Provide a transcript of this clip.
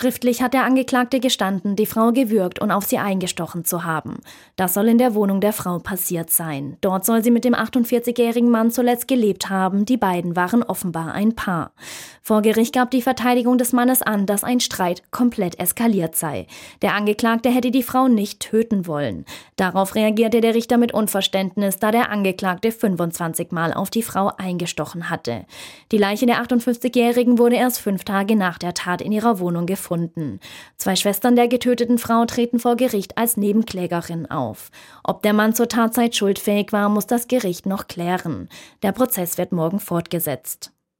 Schriftlich hat der Angeklagte gestanden, die Frau gewürgt und auf sie eingestochen zu haben. Das soll in der Wohnung der Frau passiert sein. Dort soll sie mit dem 48-jährigen Mann zuletzt gelebt haben. Die beiden waren offenbar ein Paar. Vor Gericht gab die Verteidigung des Mannes an, dass ein Streit komplett eskaliert sei. Der Angeklagte hätte die Frau nicht töten wollen. Darauf reagierte der Richter mit Unverständnis, da der Angeklagte 25 Mal auf die Frau eingestochen hatte. Die Leiche der 58-Jährigen wurde erst 5 Tage nach der Tat in ihrer Wohnung gefunden. 2 Schwestern der getöteten Frau treten vor Gericht als Nebenklägerin auf. Ob der Mann zur Tatzeit schuldfähig war, muss das Gericht noch klären. Der Prozess wird morgen fortgesetzt.